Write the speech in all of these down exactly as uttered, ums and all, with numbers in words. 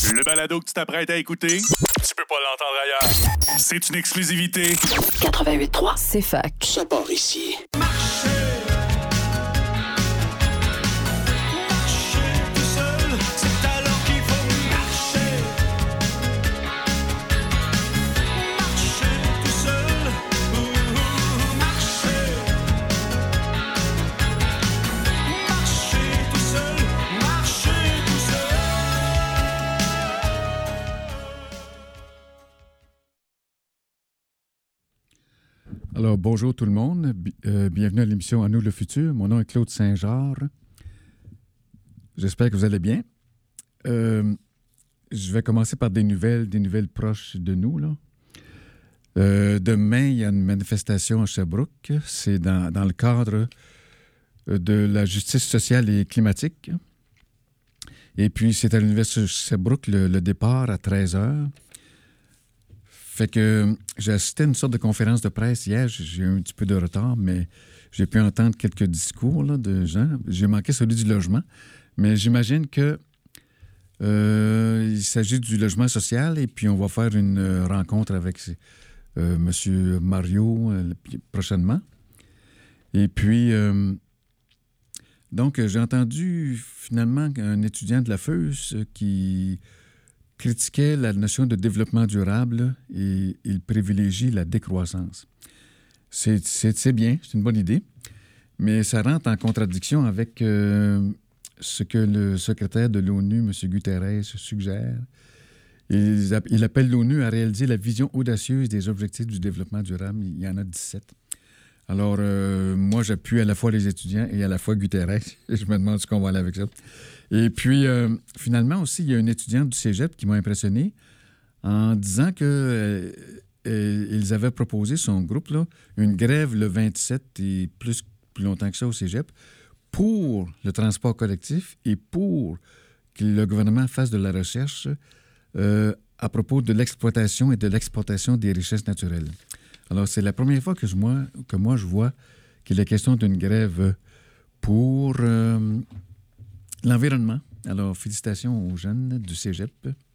Le balado que tu t'apprêtes à écouter, tu peux pas l'entendre ailleurs. C'est une exclusivité. quatre-vingt-huit trois, c'est fac. Ça part ici. Marcher. Marcher tout seul, c'est alors qu'il faut marcher. Marcher tout seul, ouh, marcher. Marcher tout seul, marcher tout seul. Alors, bonjour tout le monde. Bi- euh, bienvenue à l'émission À nous le futur. Mon nom est Claude Saint-Georges. J'espère que vous allez bien. Euh, je vais commencer par des nouvelles, des nouvelles proches de nous, là. Euh, demain, il y a une manifestation à Sherbrooke. C'est dans, dans le cadre de la justice sociale et climatique. Et puis, c'est à l'Université de Sherbrooke, le, le départ à treize heures. Fait que j'ai assisté à une sorte de conférence de presse hier. J'ai eu un petit peu de retard, mais j'ai pu entendre quelques discours là, de gens. J'ai manqué celui du logement, mais j'imagine que euh, il s'agit du logement social et puis on va faire une euh, rencontre avec euh, M. Mario euh, prochainement. Et puis, euh, donc, j'ai entendu finalement un étudiant de la F E U S qui critiquait la notion de développement durable et il privilégie la décroissance. C'est, c'est, c'est bien, c'est une bonne idée, mais ça rentre en contradiction avec euh, ce que le secrétaire de l'ONU, M. Guterres, suggère. Il, il appelle l'ONU à réaliser la vision audacieuse des objectifs du développement durable. Il y en a dix-sept. Alors, euh, moi, j'appuie à la fois les étudiants et à la fois Guterres. Je me demande ce qu'on va aller avec ça. Et puis, euh, finalement aussi, il y a une étudiante du cégep qui m'a impressionné en disant qu'ils euh, euh, avaient proposé, son groupe, là, une grève le vingt-sept et plus, plus longtemps que ça au cégep pour le transport collectif et pour que le gouvernement fasse de la recherche euh, à propos de l'exploitation et de l'exportation des richesses naturelles. Alors, c'est la première fois que, je, moi, que moi, je vois qu'il est question d'une grève pour euh, l'environnement. Alors, félicitations aux jeunes du cégep.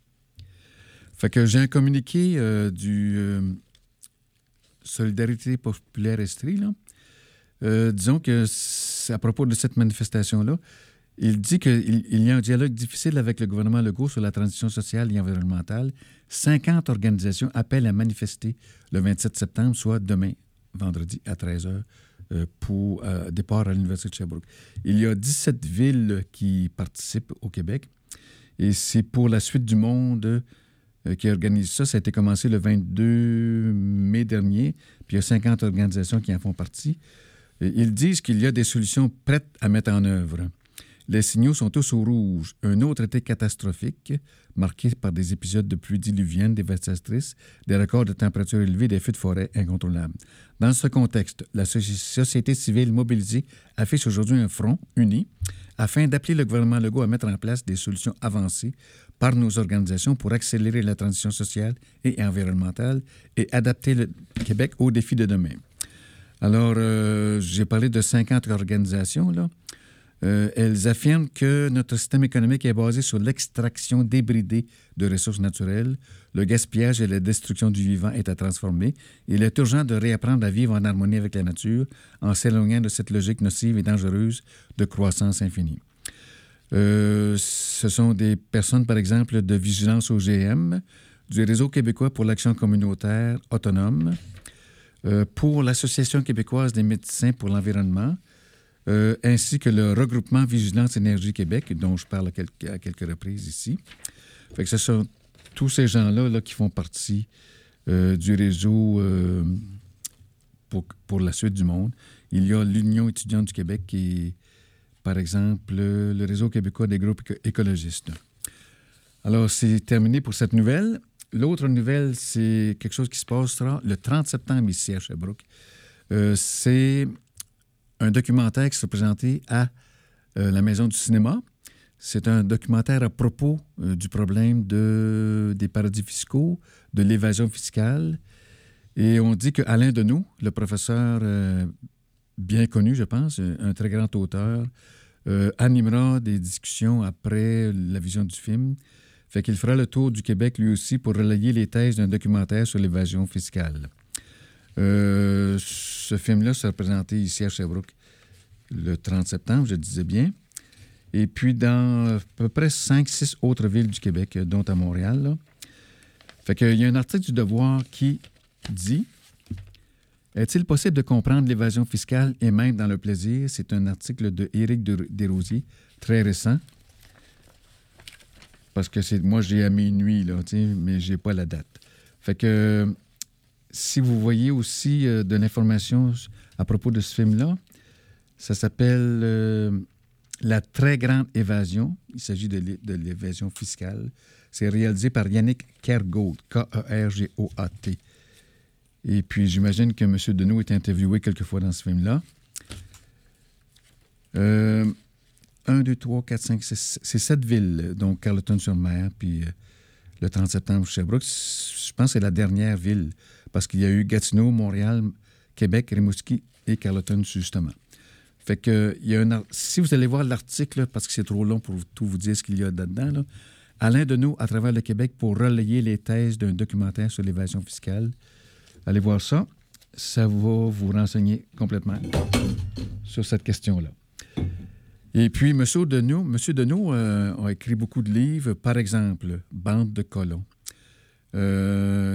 Fait que j'ai un communiqué euh, du euh, Solidarité populaire Estrie, là. Euh, disons que, à propos de cette manifestation-là, il dit qu'il il y a un dialogue difficile avec le gouvernement Legault sur la transition sociale et environnementale. cinquante organisations appellent à manifester le vingt-sept septembre, soit demain, vendredi, à treize heures, euh, pour euh, départ à l'Université de Sherbrooke. Il y a dix-sept villes qui participent au Québec et c'est pour la Suite du monde euh, qui organise ça. Ça a été commencé le vingt-deux mai dernier, puis il y a cinquante organisations qui en font partie. Et ils disent qu'il y a des solutions prêtes à mettre en œuvre. Les signaux sont tous au rouge. Un autre été catastrophique, marqué par des épisodes de pluie diluvienne dévastatrices, des records de température élevés, des feux de forêt incontrôlables. Dans ce contexte, la société civile mobilisée affiche aujourd'hui un front uni afin d'appeler le gouvernement Legault à mettre en place des solutions avancées par nos organisations pour accélérer la transition sociale et environnementale et adapter le Québec aux défis de demain. Alors, euh, j'ai parlé de cinquante organisations, là. Euh, elles affirment que notre système économique est basé sur l'extraction débridée de ressources naturelles. Le gaspillage et la destruction du vivant est à transformer. Il est urgent de réapprendre à vivre en harmonie avec la nature en s'éloignant de cette logique nocive et dangereuse de croissance infinie. Euh, ce sont des personnes, par exemple, de Vigilance O G M, du Réseau québécois pour l'action communautaire autonome, euh, pour l'Association québécoise des médecins pour l'environnement, Euh, ainsi que le regroupement Vigilance Énergie Québec, dont je parle à quelques, à quelques reprises ici. Fait que ce sont tous ces gens-là là, qui font partie euh, du réseau euh, pour, pour la suite du monde. Il y a l'Union étudiante du Québec et, par exemple, le, le Réseau québécois des groupes éco- écologistes. Alors, c'est terminé pour cette nouvelle. L'autre nouvelle, c'est quelque chose qui se passera le trente septembre ici à Sherbrooke. Euh, c'est un documentaire qui sera présenté à euh, la Maison du cinéma. C'est un documentaire à propos euh, du problème de, des paradis fiscaux, de l'évasion fiscale. Et on dit qu'Alain Deneau, le professeur euh, bien connu, je pense, un très grand auteur, euh, animera des discussions après la vision du film. Fait qu'il fera le tour du Québec lui aussi pour relayer les thèses d'un documentaire sur l'évasion fiscale. Euh, ce film-là sera présenté ici à Sherbrooke le trente septembre, je disais bien. Et puis dans à peu près cinq six autres villes du Québec, dont à Montréal. Là. Fait qu'il y a un article du Devoir qui dit « Est-il possible de comprendre l'évasion fiscale et même dans le plaisir? » C'est un article de Éric Desrosiers, très récent. Parce que c'est moi, j'ai à minuit, là, mais je n'ai pas la date. Fait que si vous voyez aussi euh, de l'information à propos de ce film-là, ça s'appelle euh, La très grande évasion. Il s'agit de, l'é- de l'évasion fiscale. C'est réalisé par Yannick Kergaud, K E R G O A T. Et puis, j'imagine que M. Deneau est interviewé quelquefois dans ce film-là. Euh, un, deux, trois, quatre, cinq, six, c'est sept villes, donc Carleton-sur-Mer, puis euh, le trente septembre, Sherbrooke. Je pense que c'est la dernière ville, parce qu'il y a eu Gatineau, Montréal, Québec, Rimouski et Carleton, justement. Fait que, il y a un, si vous allez voir l'article, parce que c'est trop long pour tout vous dire ce qu'il y a là-dedans, là, Alain Deneau à travers le Québec pour relayer les thèses d'un documentaire sur l'évasion fiscale. Allez voir ça. Ça va vous renseigner complètement sur cette question-là. Et puis, M. Deneau, M. Deneau euh, a écrit beaucoup de livres. Par exemple, « Bande de colons euh, ».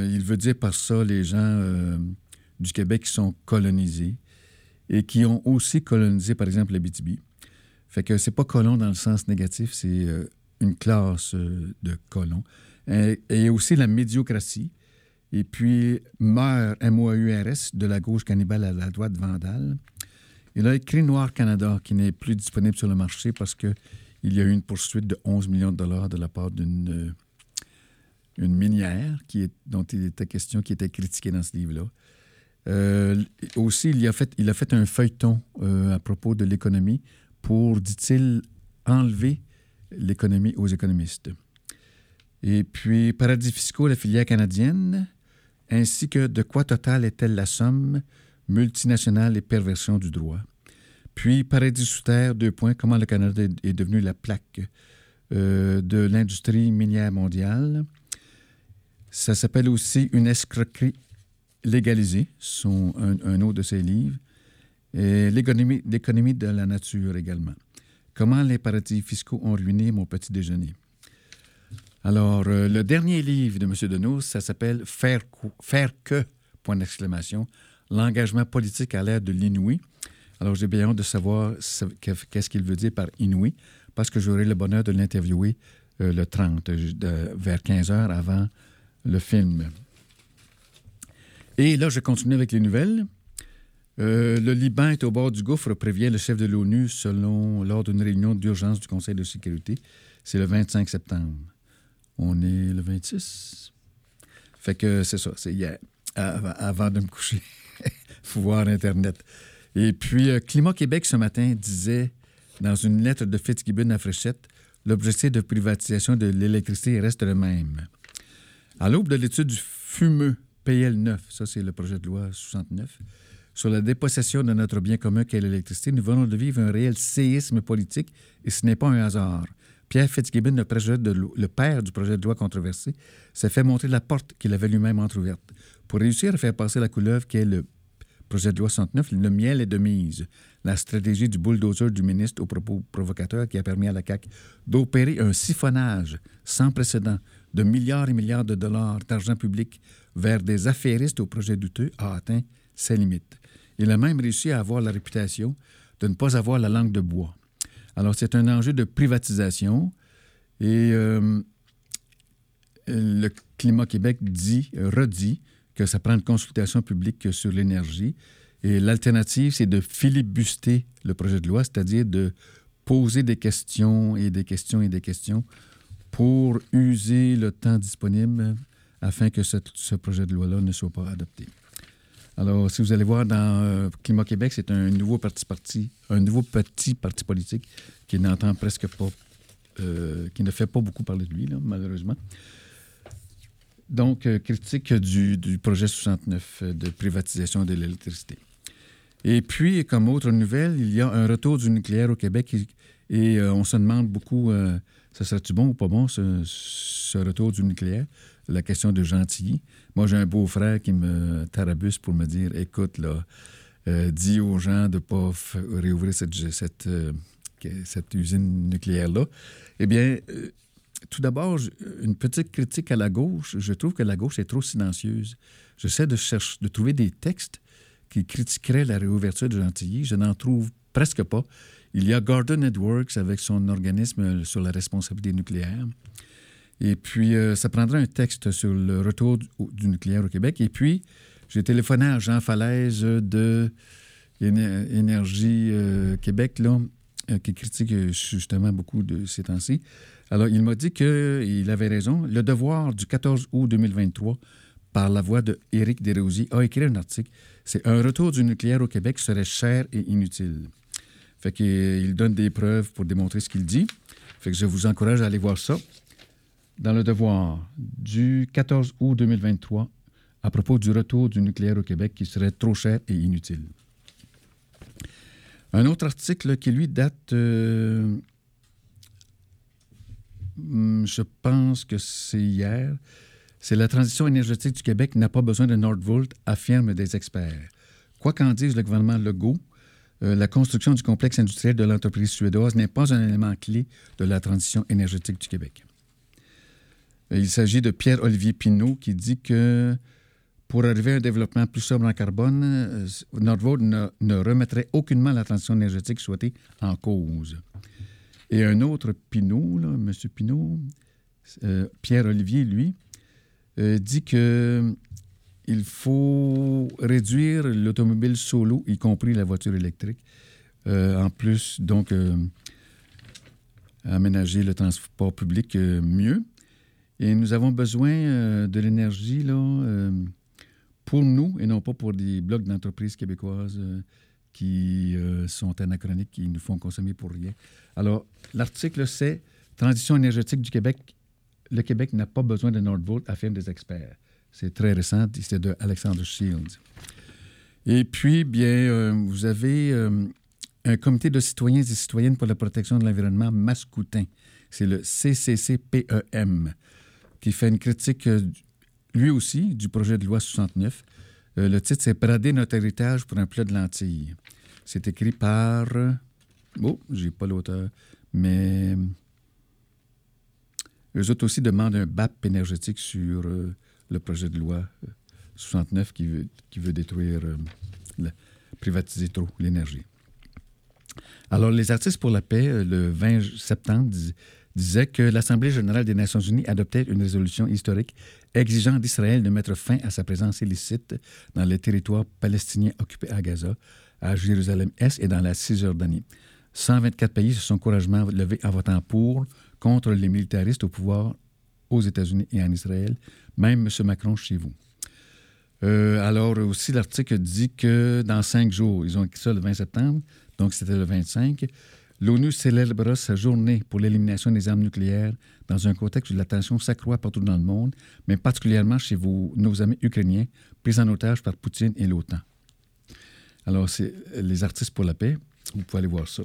Il veut dire par ça les gens euh, du Québec qui sont colonisés et qui ont aussi colonisé, par exemple, l'Abitibi. Fait que c'est pas colon dans le sens négatif, c'est euh, une classe euh, de colons. Et, et aussi la médiocratie. Et puis, meurt, M O U R S, de la gauche cannibale à la droite vandale. Il a écrit Noir Canada, qui n'est plus disponible sur le marché parce qu'il y a eu une poursuite de onze millions de dollars de la part d'une euh, une minière qui est, dont il était question, qui était critiquée dans ce livre-là. Euh, aussi, il a, fait, il a fait un feuilleton euh, à propos de l'économie pour, dit-il, enlever l'économie aux économistes. Et puis, Paradis fiscaux, la filière canadienne, ainsi que De quoi total est-elle la somme, multinationale et perversion du droit. Puis, Paradis sous terre, deux points, comment le Canada est devenu la plaque euh, de l'industrie minière mondiale. Ça s'appelle aussi Une escroquerie légalisée, son, un, un autre de ses livres. Et l'économie, l'économie de la nature également. Comment les paradis fiscaux ont ruiné mon petit déjeuner. Alors, euh, le dernier livre de M. Deneau, ça s'appelle « Faire, faire que », point d'exclamation, l'engagement politique à l'ère de l'inouï. Alors, j'ai bien hâte de savoir qu'est-ce qu'il veut dire par inouï, parce que j'aurai le bonheur de l'interviewer euh, le trente, de, vers quinze heures avant le film. Et là, je continue avec les nouvelles. Euh, le Liban est au bord du gouffre, prévient le chef de l'ONU selon, lors d'une réunion d'urgence du Conseil de sécurité. C'est le vingt-cinq septembre. On est le vingt-six. Fait que c'est ça, c'est hier, avant de me coucher. Il faut voir Internet. Et puis, euh, Climat Québec, ce matin, disait, dans une lettre de Fitzgibbon à Fréchette, l'objectif de privatisation de l'électricité reste le même. À l'aube de l'étude du fumeux P L neuf, ça c'est le projet de loi soixante-neuf, sur la dépossession de notre bien commun qu'est l'électricité, nous venons de vivre un réel séisme politique et ce n'est pas un hasard. Pierre Fitzgibbon, le, projet de loi, le père du projet de loi controversé, s'est fait montrer la porte qu'il avait lui-même entrouverte. Pour réussir à faire passer la couleuvre qu'est le projet de loi soixante-neuf, le miel est de mise. La stratégie du bulldozer du ministre aux propos provocateurs qui a permis à la C A Q d'opérer un siphonnage sans précédent de milliards et milliards de dollars d'argent public vers des affairistes au projet douteux a atteint ses limites. Il a même réussi à avoir la réputation de ne pas avoir la langue de bois. Alors, c'est un enjeu de privatisation et euh, le Climat Québec dit, redit que ça prend une consultation publique sur l'énergie et l'alternative, c'est de filibuster le projet de loi, c'est-à-dire de poser des questions et des questions et des questions pour user le temps disponible afin que cette, ce projet de loi-là ne soit pas adopté. Alors, si vous allez voir dans euh, Climat Québec, c'est un nouveau parti, parti, un nouveau petit parti politique qui n'entend presque pas, euh, qui ne fait pas beaucoup parler de lui, là, malheureusement. Donc, euh, critique du, du projet soixante-neuf de privatisation de l'électricité. Et puis, comme autre nouvelle, il y a un retour du nucléaire au Québec et, Et euh, on se demande beaucoup, euh, ça serait-tu bon ou pas bon, ce, ce retour du nucléaire? La question de Gentilly. Moi, j'ai un beau-frère qui me tarabusse pour me dire, écoute, là, euh, dis aux gens de ne pas f- réouvrir cette, cette, euh, cette usine nucléaire-là. Eh bien, euh, tout d'abord, une petite critique à la gauche. Je trouve que la gauche est trop silencieuse. J'essaie de chercher, de trouver des textes qui critiqueraient la réouverture de Gentilly. Je n'en trouve presque pas. Il y a Gordon Edwards avec son organisme sur la responsabilité nucléaire. Et puis, euh, ça prendra un texte sur le retour du, du nucléaire au Québec. Et puis, j'ai téléphoné à Jean Falaise de Éner- Énergie euh, Québec, là, euh, qui critique justement beaucoup de ces temps-ci. Alors, il m'a dit qu'il avait raison. Le Devoir du quatorze août deux mille vingt-trois, par la voix de Éric Desrosiers, a écrit un article. C'est « Un retour du nucléaire au Québec serait cher et inutile ». Fait qu'il donne des preuves pour démontrer ce qu'il dit. Fait que je vous encourage à aller voir ça. Dans le Devoir du quatorze août deux mille vingt-trois, à propos du retour du nucléaire au Québec qui serait trop cher et inutile. Un autre article qui, lui, date, euh, je pense que c'est hier, c'est « La transition énergétique du Québec n'a pas besoin de Nordvolt », affirment des experts. Quoi qu'en dise le gouvernement Legault, euh, la construction du complexe industriel de l'entreprise suédoise n'est pas un élément clé de la transition énergétique du Québec. Il s'agit de Pierre-Olivier Pinault qui dit que pour arriver à un développement plus sobre en carbone, Nordvolt ne, ne remettrait aucunement la transition énergétique souhaitée en cause. Et un autre Pinault, là, M. Pinault, euh, Pierre-Olivier, lui, euh, dit que il faut réduire l'automobile solo, y compris la voiture électrique. Euh, en plus, donc, euh, aménager le transport public euh, mieux. Et nous avons besoin euh, de l'énergie là, euh, pour nous et non pas pour des blocs d'entreprises québécoises euh, qui euh, sont anachroniques, qui nous font consommer pour rien. Alors, l'article, c'est « Transition énergétique du Québec. Le Québec n'a pas besoin de Nordvolt », affirment des experts. C'est très récent, c'est de Alexander Shields. Et puis, bien, euh, vous avez euh, un comité de citoyens et citoyennes pour la protection de l'environnement Mascoutin. C'est le C C C P E M. Qui fait une critique, euh, lui aussi, du projet de loi soixante-neuf. Euh, le titre, c'est « Brader notre héritage pour un plat de lentilles ». C'est écrit par... Oh, j'ai pas l'auteur, mais... Eux autres aussi demandent un B A P énergétique sur euh, le projet de loi euh, soixante-neuf qui veut, qui veut détruire, euh, la, privatiser trop l'énergie. Alors, les Artistes pour la paix, euh, le vingt septembre, dis, disait que l'Assemblée générale des Nations unies adoptait une résolution historique exigeant d'Israël de mettre fin à sa présence illicite dans les territoires palestiniens occupés à Gaza, à Jérusalem-Est et dans la Cisjordanie. cent vingt-quatre pays se sont courageusement levés en votant pour, contre les militaristes au pouvoir aux États-Unis et en Israël, même M. Macron chez vous. Euh, alors aussi, l'article dit que dans cinq jours, ils ont écrit ça le vingt septembre, donc c'était le vingt-cinq, l'ONU célébrera sa journée pour l'élimination des armes nucléaires dans un contexte où la tension s'accroît partout dans le monde, mais particulièrement chez vos, nos amis ukrainiens, pris en otage par Poutine et l'OTAN. Alors, c'est les Artistes pour la paix. Vous pouvez aller voir ça.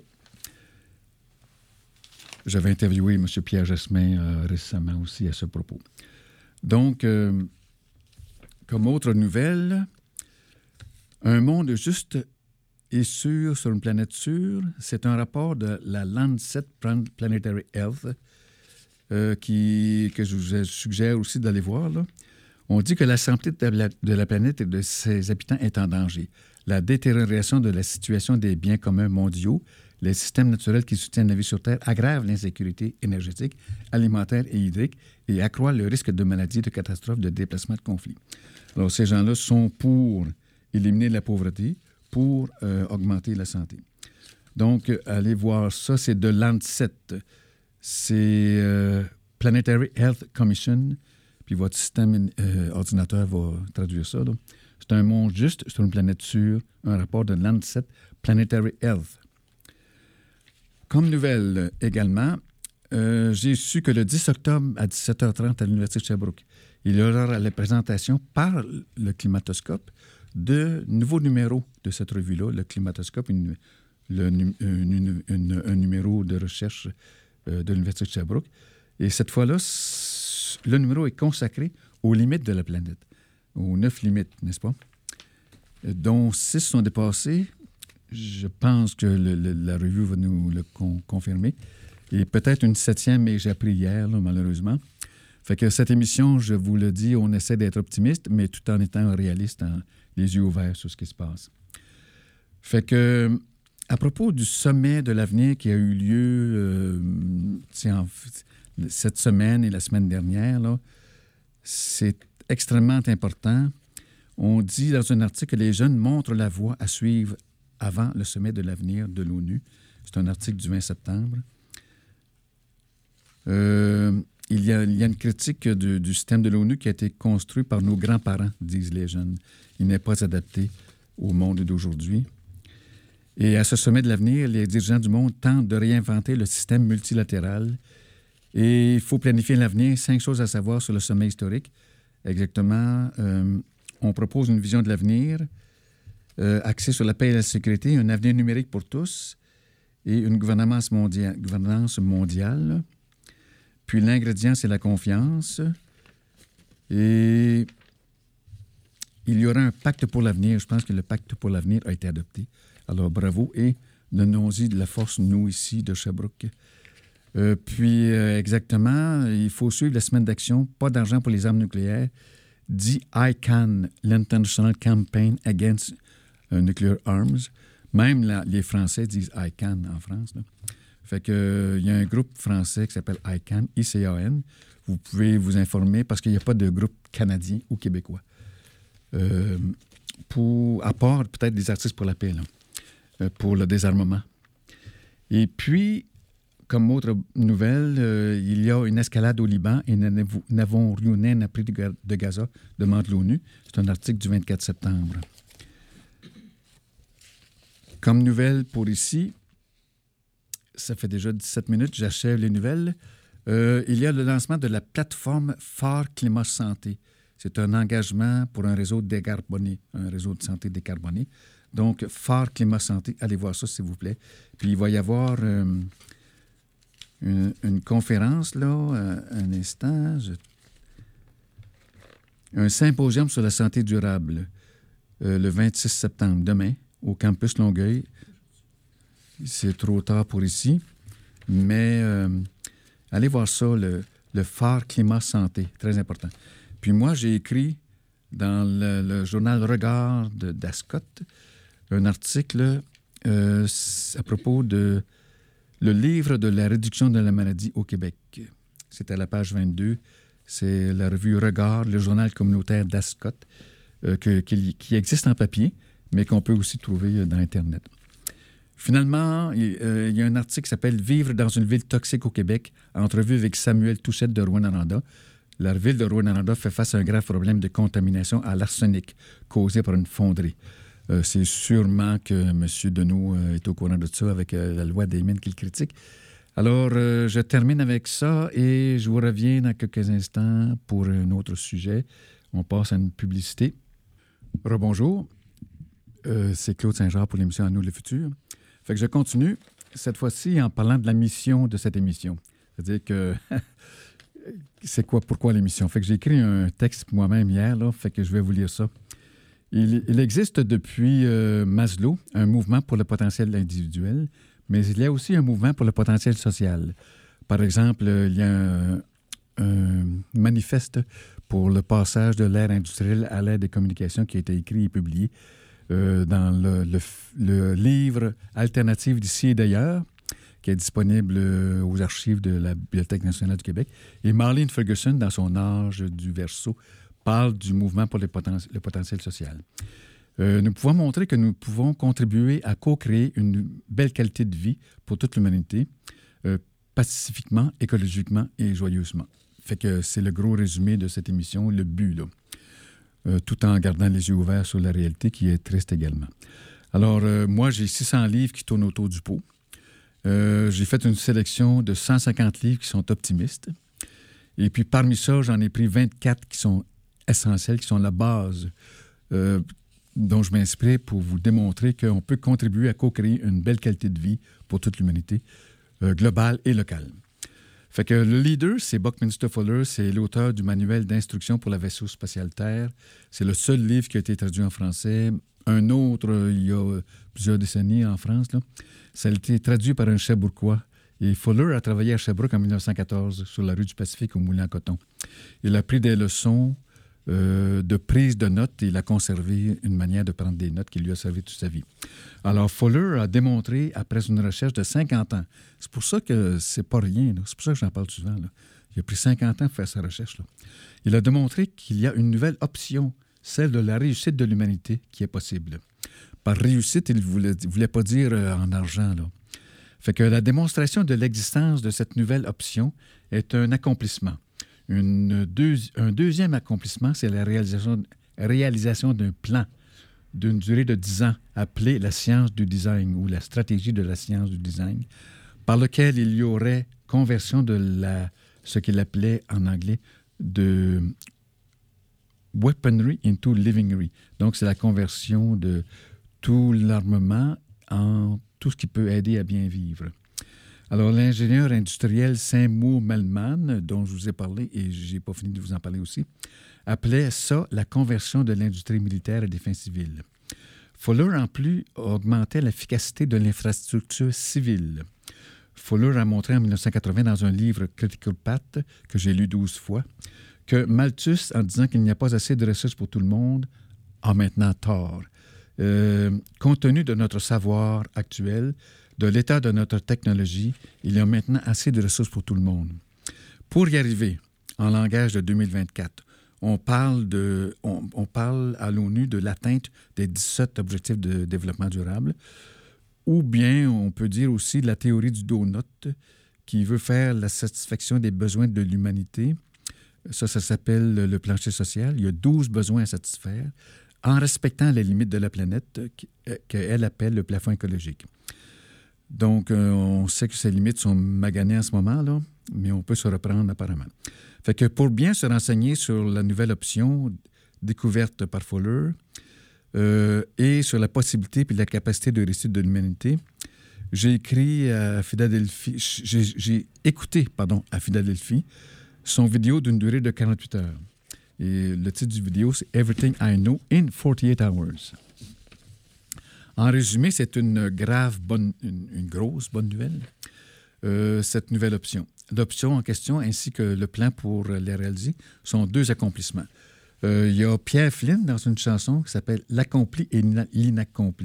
J'avais interviewé M. Pierre Jasmin euh, récemment aussi à ce propos. Donc, euh, comme autre nouvelle, un monde juste et sûr sur une planète sûre, c'est un rapport de la Lancet Planetary Health euh, qui, que je vous suggère aussi d'aller voir. Là. On dit que la santé de la, de la planète et de ses habitants est en danger. La détérioration de la situation des biens communs mondiaux, les systèmes naturels qui soutiennent la vie sur Terre aggravent l'insécurité énergétique, alimentaire et hydrique et accroît le risque de maladies, de catastrophes, de déplacements, de conflits. Alors, ces gens-là sont pour éliminer la pauvreté, pour euh, augmenter la santé. Donc, allez voir ça, c'est de Lancet. C'est euh, Planetary Health Commission, puis votre système euh, ordinateur va traduire ça. Là. C'est un monde juste sur une planète sûre, un rapport de Lancet Planetary Health. Comme nouvelle également, euh, j'ai su que le dix octobre à dix-sept heures trente à l'Université de Sherbrooke, il y aura la présentation par le Climatoscope de nouveaux numéros de cette revue-là, le Climatoscope, une, le, une, une, une, un numéro de recherche euh, de l'Université de Sherbrooke. Et cette fois-là, le numéro est consacré aux limites de la planète, aux neuf limites, n'est-ce pas? Dont six sont dépassées. Je pense que le, le, la revue va nous le con- confirmer. Et peut-être une septième, mais j'ai appris hier, là, malheureusement. Fait que cette émission, je vous le dis, on essaie d'être optimiste, mais tout en étant réaliste, en les yeux ouverts sur ce qui se passe. Fait que, à propos du sommet de l'avenir qui a eu lieu euh, en, cette semaine et la semaine dernière, là, c'est extrêmement important. On dit dans un article que les jeunes montrent la voie à suivre avant le sommet de l'avenir de l'ONU. C'est un article du vingt septembre. Euh, il, y a, il y a une critique de, du système de l'ONU qui a été construit par nos grands-parents, disent les jeunes. Il n'est pas adapté au monde d'aujourd'hui. Et à ce sommet de l'avenir, les dirigeants du monde tentent de réinventer le système multilatéral. Et il faut planifier l'avenir. Cinq choses à savoir sur le sommet historique. Exactement, euh, on propose une vision de l'avenir euh, axée sur la paix et la sécurité, un avenir numérique pour tous et une gouvernance mondiale. Gouvernance mondiale. Puis l'ingrédient, c'est la confiance. Et il y aura un pacte pour l'avenir. Je pense que le pacte pour l'avenir a été adopté. Alors, bravo et donnons-y de la force, nous, ici, de Sherbrooke. Euh, puis, euh, exactement, il faut suivre la semaine d'action. Pas d'argent pour les armes nucléaires. Dit I C A N, l'International Campaign Against uh, Nuclear Arms. Même la, les Français disent I C A N en France. Là. Fait que, euh, il y a un groupe français qui s'appelle I C A N, I C A N. Vous pouvez vous informer parce qu'il n'y a pas de groupe canadien ou québécois. Euh, pour, à part peut-être des artistes pour la paix, là, euh, pour le désarmement. Et puis, comme autre nouvelle, euh, il y a une escalade au Liban et nous n'avons rien appris de, de Gaza, demande l'ONU. C'est un article du vingt-quatre septembre. Comme nouvelle pour ici, ça fait déjà dix-sept minutes, j'achève les nouvelles. Euh, il y a le lancement de la plateforme Phare Climat Santé. C'est un engagement pour un réseau décarboné, un réseau de santé décarboné. Donc, Phare Climat Santé, allez voir ça, s'il vous plaît. Puis, il va y avoir euh, une, une conférence, là, euh, un instant, je... un symposium sur la santé durable, euh, le vingt-six septembre, demain, au campus Longueuil. C'est trop tard pour ici, mais euh, allez voir ça, le, le Phare Climat Santé, très important. Puis moi, j'ai écrit dans le, le journal Regard de, d'Ascot un article euh, à propos de le livre de la réduction de la maladie au Québec. C'est à la page vingt-deux. C'est la revue Regard, le journal communautaire d'Ascot, euh, que, qui, qui existe en papier, mais qu'on peut aussi trouver dans Internet. Finalement, il, euh, il y a un article qui s'appelle « Vivre dans une ville toxique au Québec », entrevue avec Samuel Touchette de Rouyn-Noranda. La ville de Rouyn-Noranda fait face à un grave problème de contamination à l'arsenic causé par une fonderie. Euh, c'est sûrement que M. Deneau euh, est au courant de ça avec euh, la loi des mines qu'il critique. Alors, euh, je termine avec ça et je vous reviens dans quelques instants pour un autre sujet. On passe à une publicité. Rebonjour. Euh, c'est Claude Saint-Jean pour l'émission À nous le futur. Fait que je continue, cette fois-ci, en parlant de la mission de cette émission. C'est-à-dire que... c'est quoi, pourquoi l'émission? Fait que j'ai écrit un texte moi-même hier, là, fait que je vais vous lire ça. Il, il existe depuis euh, Maslow un mouvement pour le potentiel individuel, mais il y a aussi un mouvement pour le potentiel social. Par exemple, il y a un, un manifeste pour le passage de l'ère industrielle à l'ère des communications qui a été écrit et publié euh, dans le, le, le livre « Alternative d'ici et d'ailleurs », qui est disponible aux archives de la Bibliothèque nationale du Québec. Et Marlene Ferguson, dans son Âge du Verseau, parle du mouvement pour le, poten- le potentiel social. Euh, nous pouvons montrer que nous pouvons contribuer à co-créer une belle qualité de vie pour toute l'humanité, euh, pacifiquement, écologiquement et joyeusement. Fait que c'est le gros résumé de cette émission, le but, là. Euh, tout en gardant les yeux ouverts sur la réalité qui est triste également. Alors, euh, moi, j'ai six cents livres qui tournent autour du pot. Euh, j'ai fait une sélection de cent cinquante livres qui sont optimistes. Et puis, parmi ça, j'en ai pris vingt-quatre qui sont essentiels, qui sont la base euh, dont je m'inspire pour vous démontrer qu'on peut contribuer à co-créer une belle qualité de vie pour toute l'humanité, euh, globale et locale. Fait que le leader, c'est Buckminster Fuller, c'est l'auteur du manuel d'instruction pour la vaisseau spatial Terre. C'est le seul livre qui a été traduit en français. Un autre, euh, il y a plusieurs décennies en France, là. Ça a été traduit par un Sherbrookeois. Et Fuller a travaillé à Sherbrooke en dix-neuf cent quatorze, sur la rue du Pacifique, au Moulin à Coton. Il a pris des leçons euh, de prise de notes et il a conservé une manière de prendre des notes qui lui a servi toute sa vie. Alors, Fuller a démontré, après une recherche de cinquante ans, c'est pour ça que c'est pas rien, là. C'est pour ça que j'en parle souvent, là. Il a pris cinquante ans pour faire sa recherche, là. Il a démontré qu'il y a une nouvelle option, celle de la réussite de l'humanité, qui est possible. Par réussite, il ne voulait, voulait pas dire euh, en argent, là. Fait que la démonstration de l'existence de cette nouvelle option est un accomplissement. Une deux, un deuxième accomplissement, c'est la réalisation, réalisation d'un plan d'une durée de dix ans appelé la science du design ou la stratégie de la science du design, par lequel il y aurait conversion de la, ce qu'il appelait en anglais de weaponry into livingry. Donc, c'est la conversion de tout l'armement en tout ce qui peut aider à bien vivre. Alors, l'ingénieur industriel Seymour Melman, dont je vous ai parlé et je n'ai pas fini de vous en parler aussi, appelait ça la conversion de l'industrie militaire à des fins civiles. Fuller, en plus, augmentait l'efficacité de l'infrastructure civile. Fuller a montré en dix-neuf cent quatre-vingts dans un livre Critical Path, que j'ai lu douze fois, que Malthus, en disant qu'il n'y a pas assez de ressources pour tout le monde, a maintenant tort. Euh, compte tenu de notre savoir actuel, de l'état de notre technologie, il y a maintenant assez de ressources pour tout le monde. Pour y arriver, en langage de deux mille vingt-quatre, on parle, de, on, on parle à l'ONU de l'atteinte des dix-sept objectifs de développement durable, ou bien on peut dire aussi de la théorie du donut, qui veut faire la satisfaction des besoins de l'humanité. Ça, ça s'appelle le plancher social. Il y a douze besoins à satisfaire, en respectant les limites de la planète qu'elle appelle le plafond écologique. Donc, euh, on sait que ces limites sont maganées en ce moment, là, mais on peut se reprendre apparemment. Fait que pour bien se renseigner sur la nouvelle option découverte par Fuller euh, et sur la possibilité et la capacité de réussite de l'humanité, j'ai écrit à Philadelphie, j'ai, j'ai écouté, pardon, à Philadelphie son vidéo d'une durée de quarante-huit heures. Et le titre du vidéo, c'est « Everything I Know in forty-eight hours ». En résumé, c'est une grave bonne, une, une grosse bonne nouvelle, euh, cette nouvelle option. L'option en question ainsi que le plan pour les réaliser sont deux accomplissements. Euh, il y a Pierre Flynn dans une chanson qui s'appelle « L'accompli et l'inaccompli ».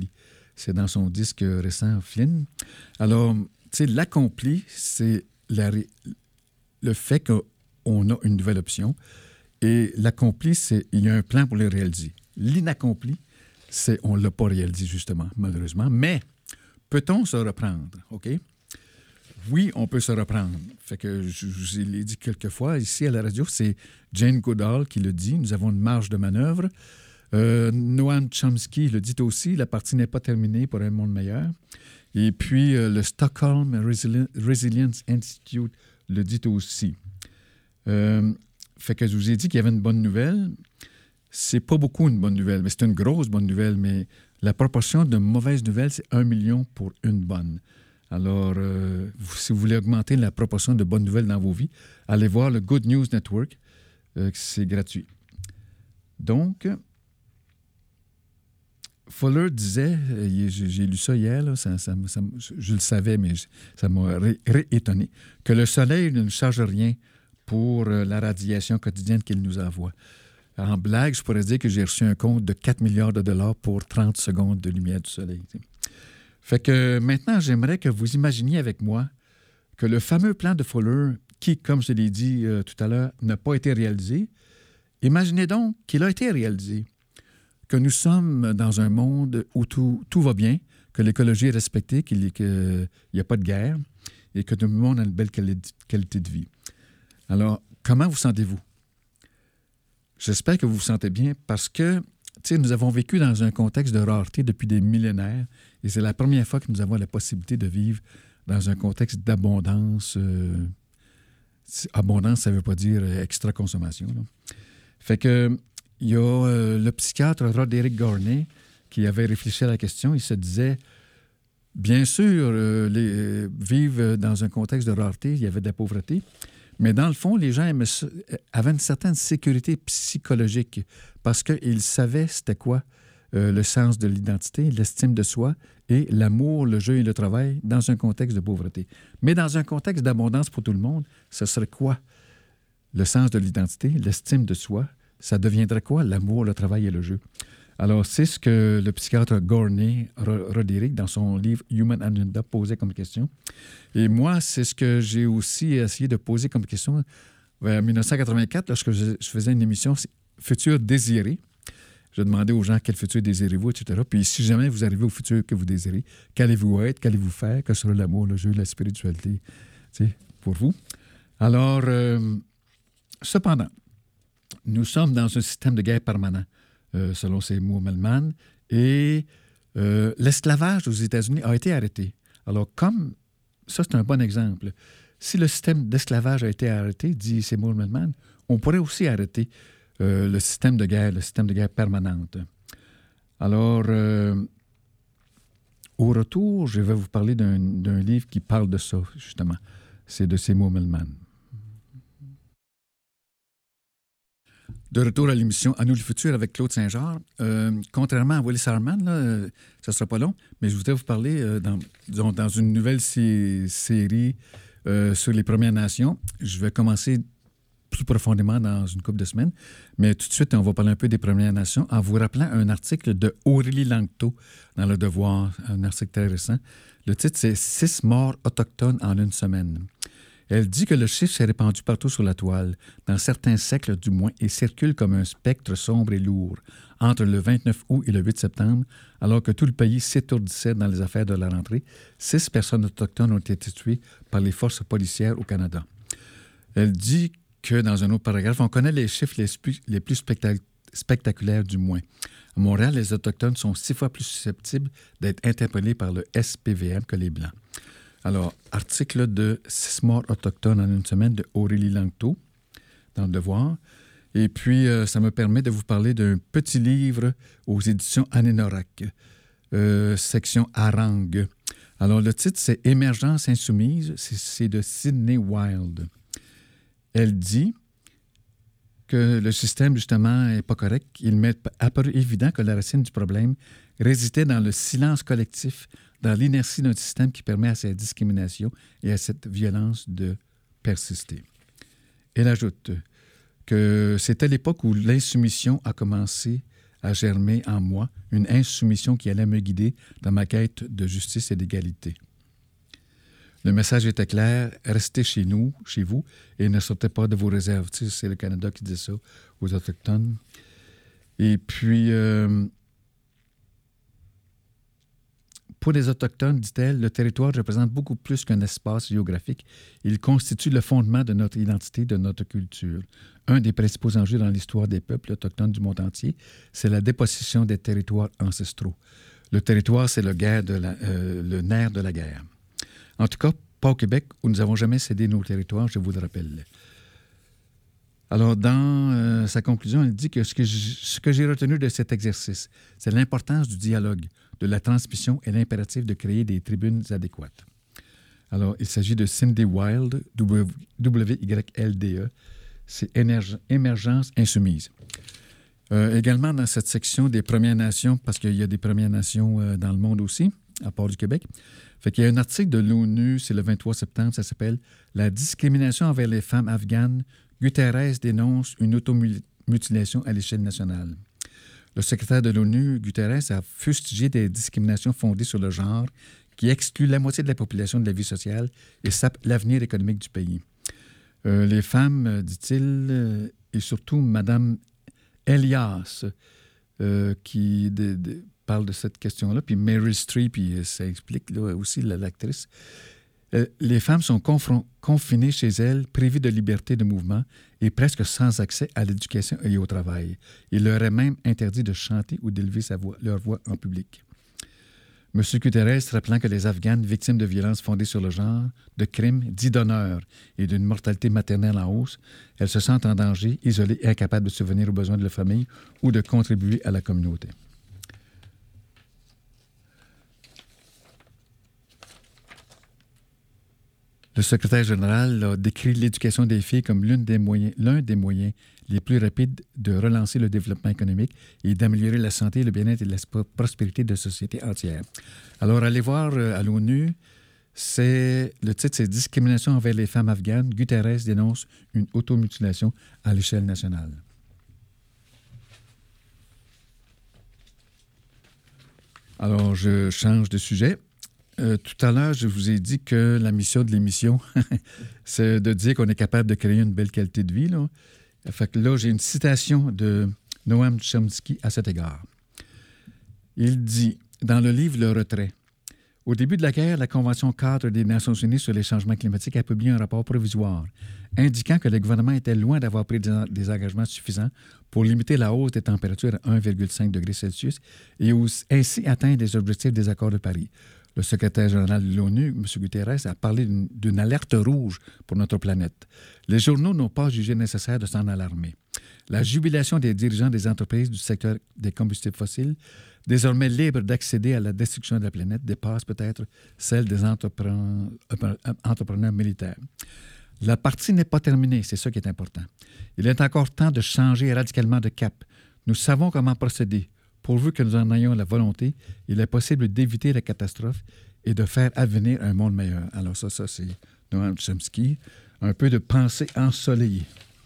C'est dans son disque récent, Flynn. Alors, tu sais, l'accompli, c'est la, le fait qu'on a une nouvelle option. Et l'accompli, c'est il y a un plan pour le réaliser. L'inaccompli, c'est on ne l'a pas réalisé, justement, malheureusement. Mais peut-on se reprendre, OK? Oui, on peut se reprendre. Fait que je, je vous l'ai dit quelques fois ici à la radio, c'est Jane Goodall qui le dit. Nous avons une marge de manœuvre. Euh, Noam Chomsky le dit aussi, la partie n'est pas terminée pour un monde meilleur. Et puis, euh, le Stockholm Resili- Resilience Institute le dit aussi. Euh, fait que je vous ai dit qu'il y avait une bonne nouvelle. C'est pas beaucoup une bonne nouvelle, mais c'est une grosse bonne nouvelle. Mais la proportion de mauvaises nouvelles, c'est un million pour une bonne. Alors, euh, si vous voulez augmenter la proportion de bonnes nouvelles dans vos vies, allez voir le Good News Network. Euh, c'est gratuit. Donc, Fuller disait, j'ai, j'ai lu ça hier, là, ça, ça, ça, je le savais, mais ça m'a ré, réétonné, que le soleil ne nous charge rien pour la radiation quotidienne qu'il nous envoie. En blague, je pourrais dire que j'ai reçu un compte de quatre milliards de dollars pour trente secondes de lumière du soleil. T'sais. Fait que maintenant, j'aimerais que vous imaginiez avec moi que le fameux plan de Fuller, qui, comme je l'ai dit euh, tout à l'heure, n'a pas été réalisé, imaginez donc qu'il a été réalisé, que nous sommes dans un monde où tout, tout va bien, que l'écologie est respectée, qu'il n'y a pas de guerre et que tout le monde a une belle quali- qualité de vie. Alors, comment vous sentez-vous? J'espère que vous vous sentez bien parce que, tu sais, nous avons vécu dans un contexte de rareté depuis des millénaires et c'est la première fois que nous avons la possibilité de vivre dans un contexte d'abondance. Euh, abondance, ça ne veut pas dire extra-consommation. Là. Fait que, il y a euh, le psychiatre Roderick Garney qui avait réfléchi à la question, il se disait, bien sûr, euh, les, euh, vivent dans un contexte de rareté, il y avait de la pauvreté, mais dans le fond, les gens aimaient, avaient une certaine sécurité psychologique parce qu'ils savaient c'était quoi euh, le sens de l'identité, l'estime de soi et l'amour, le jeu et le travail dans un contexte de pauvreté. Mais dans un contexte d'abondance pour tout le monde, ce serait quoi le sens de l'identité, l'estime de soi? Ça deviendrait quoi l'amour, le travail et le jeu? Alors, c'est ce que le psychiatre Gorney Roderick, dans son livre Human Agenda, posait comme question. Et moi, c'est ce que j'ai aussi essayé de poser comme question en dix-neuf cent quatre-vingt-quatre, lorsque je faisais une émission « Futur désiré ». Je demandais aux gens « Quel futur désirez-vous? » et cetera. Puis, si jamais vous arrivez au futur que vous désirez, qu'allez-vous être? Qu'allez-vous faire? Que sera l'amour, le jeu, la spiritualité, tu sais, pour vous? Alors, euh, cependant, nous sommes dans un système de guerre permanent. Euh, selon ces mots Mellman, et euh, l'esclavage aux États-Unis a été arrêté. Alors, comme ça, c'est un bon exemple. Si le système d'esclavage a été arrêté, dit Seymour Mellman, on pourrait aussi arrêter euh, le système de guerre, le système de guerre permanente. Alors, euh, au retour, je vais vous parler d'un, d'un livre qui parle de ça, justement. C'est de Seymour Mellman. De retour à l'émission À nous le futur avec Claude Saint-Jean. Euh, contrairement à Willis Harman, là, euh, ça ne sera pas long, mais je voudrais vous parler euh, dans, disons, dans une nouvelle sé- série euh, sur les Premières Nations. Je vais commencer plus profondément dans une couple de semaines, mais tout de suite, on va parler un peu des Premières Nations en vous rappelant un article de Aurélie Langto dans Le Devoir, un article très récent. Le titre, c'est « Six morts autochtones en une semaine ». Elle dit que le chiffre s'est répandu partout sur la toile, dans certains siècles du moins, et circule comme un spectre sombre et lourd, entre le vingt-neuf août et le huit septembre, alors que tout le pays s'étourdissait dans les affaires de la rentrée. Six personnes autochtones ont été tuées par les forces policières au Canada. Elle dit que, dans un autre paragraphe, on connaît les chiffres les plus, les plus spectac- spectaculaires du moins. À Montréal, les Autochtones sont six fois plus susceptibles d'être interpellés par le S P V M que les Blancs. Alors, article de « Six morts autochtones en une semaine » de Aurélie Langto, dans Le Devoir. Et puis, euh, ça me permet de vous parler d'un petit livre aux éditions Anénorak, euh, section Harangue. Alors, le titre, c'est « Émergence insoumise », c'est, c'est de Sidney Wilde. Elle dit que le système, justement, n'est pas correct. Il m'est apparu évident que la racine du problème résidait dans le silence collectif, dans l'inertie d'un système qui permet à cette discrimination et à cette violence de persister. Elle ajoute que c'est à l'époque où l'insoumission a commencé à germer en moi, une insoumission qui allait me guider dans ma quête de justice et d'égalité. Le message était clair, restez chez nous, chez vous, et ne sortez pas de vos réserves. Tu sais, c'est le Canada qui dit ça aux Autochtones. Et puis... Euh, Pour les Autochtones, dit-elle, le territoire représente beaucoup plus qu'un espace géographique. Il constitue le fondement de notre identité, de notre culture. Un des principaux enjeux dans l'histoire des peuples autochtones du monde entier, c'est la dépossession des territoires ancestraux. Le territoire, c'est le, guerre de la, euh, le nerf de la guerre. En tout cas, pas au Québec, où nous n'avons jamais cédé nos territoires, je vous le rappelle. Alors, dans euh, sa conclusion, elle dit que ce, que je, ce que j'ai retenu de cet exercice, c'est l'importance du dialogue, de la transmission et l'impératif de créer des tribunes adéquates. Alors, il s'agit de Cindy Wilde, W Y L D E, c'est Énerg- Émergence insoumise. Euh, également, dans cette section des Premières Nations, parce qu'il y a des Premières Nations euh, dans le monde aussi, à part du Québec, fait qu'il y a un article de l'ONU, c'est le vingt-trois septembre, ça s'appelle « La discrimination envers les femmes afghanes ». Guterres dénonce une automutilation à l'échelle nationale. Le secrétaire de l'ONU, Guterres, a fustigé des discriminations fondées sur le genre qui excluent la moitié de la population de la vie sociale et sapent l'avenir économique du pays. Euh, les femmes, dit-il, euh, et surtout Mme Elias, euh, qui de, de, parle de cette question-là, puis Meryl Streep, puis ça explique là, aussi l'actrice. Euh, les femmes sont confron- confinées chez elles, privées de liberté de mouvement et presque sans accès à l'éducation et au travail. Il leur est même interdit de chanter ou d'élever sa voix, leur voix en public. M. Guterres rappelant que les Afghanes victimes de violences fondées sur le genre, de crimes dits d'honneur et d'une mortalité maternelle en hausse, elles se sentent en danger, isolées et incapables de subvenir aux besoins de leur famille ou de contribuer à la communauté. Le secrétaire général a décrit l'éducation des filles comme l'une des moyens, l'un des moyens les plus rapides de relancer le développement économique et d'améliorer la santé, le bien-être et la prospérité de la société entière. Alors, allez voir euh, à l'ONU, c'est, le titre, c'est « Discrimination envers les femmes afghanes. Guterres dénonce une automutilation à l'échelle nationale ». Alors, je change de sujet. Euh, tout à l'heure, je vous ai dit que la mission de l'émission, c'est de dire qu'on est capable de créer une belle qualité de vie. Là. Fait que là, j'ai une citation de Noam Chomsky à cet égard. Il dit, dans le livre « Le retrait », au début de la guerre, la Convention cadre des Nations unies sur les changements climatiques a publié un rapport provisoire indiquant que le gouvernement était loin d'avoir pris des, des engagements suffisants pour limiter la hausse des températures à un virgule cinq degrés Celsius et ainsi atteindre les objectifs des accords de Paris. Le secrétaire général de l'ONU, M. Guterres, a parlé d'une, d'une alerte rouge pour notre planète. Les journaux n'ont pas jugé nécessaire de s'en alarmer. La jubilation des dirigeants des entreprises du secteur des combustibles fossiles, désormais libres d'accéder à la destruction de la planète, dépasse peut-être celle des entrepreneurs, entrepreneurs militaires. La partie n'est pas terminée, c'est ça qui est important. Il est encore temps de changer radicalement de cap. Nous savons comment procéder. Pourvu que nous en ayons la volonté, il est possible d'éviter la catastrophe et de faire advenir un monde meilleur. Alors ça, ça c'est Noam Chomsky. Un peu de pensée ensoleillée.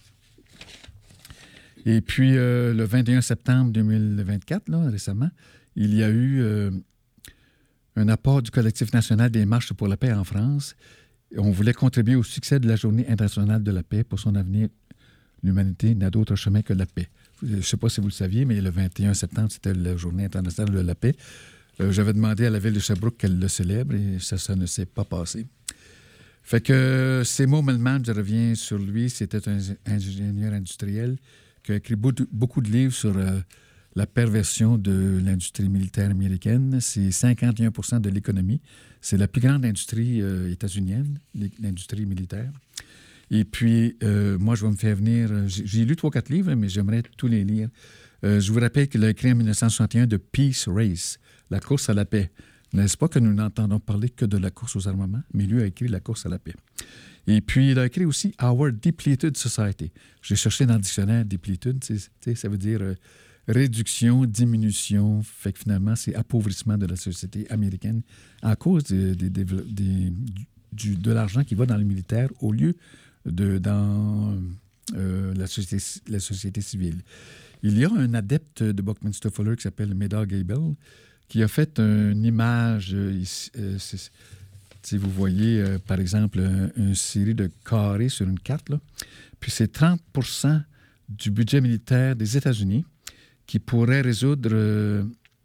Et puis, euh, le vingt et un septembre deux mille vingt-quatre, là, récemment, il y a eu euh, un apport du Collectif national des marches pour la paix en France. On voulait contribuer au succès de la Journée internationale de la paix. Pour son avenir, l'humanité n'a d'autre chemin que la paix. Je ne sais pas si vous le saviez, mais le vingt et un septembre, c'était la Journée internationale de la paix. Euh, j'avais demandé à la ville de Sherbrooke qu'elle le célèbre et ça, ça ne s'est pas passé. Fait que Seymour Millman, je reviens sur lui, c'était un ingénieur industriel qui a écrit beaucoup de livres sur euh, la perversion de l'industrie militaire américaine. C'est cinquante et un pour cent de l'économie. C'est la plus grande industrie euh, états-unienne, l'industrie militaire. Et puis, euh, moi, je vais me faire venir... J'ai, j'ai lu trois, quatre livres, mais j'aimerais tous les lire. Euh, je vous rappelle qu'il a écrit en dix-neuf cent soixante et un « The Peace Race », la course à la paix. N'est-ce pas que nous n'entendons parler que de la course aux armements? Mais lui a écrit la course à la paix. Et puis, il a écrit aussi « Our Depleted Society ». J'ai cherché dans le dictionnaire « depleted », ça veut dire euh, réduction, diminution. Fait que finalement, c'est appauvrissement de la société américaine à cause des, des, des, des, du, de l'argent qui va dans le militaire au lieu de dans euh, la, société, la société civile. Il y a un adepte de Buckminster Fuller qui s'appelle Medard Gable qui a fait une image, euh, euh, si vous voyez, euh, par exemple, un, une série de carrés sur une carte, là. Puis c'est trente pour cent du budget militaire des États-Unis qui pourrait résoudre euh,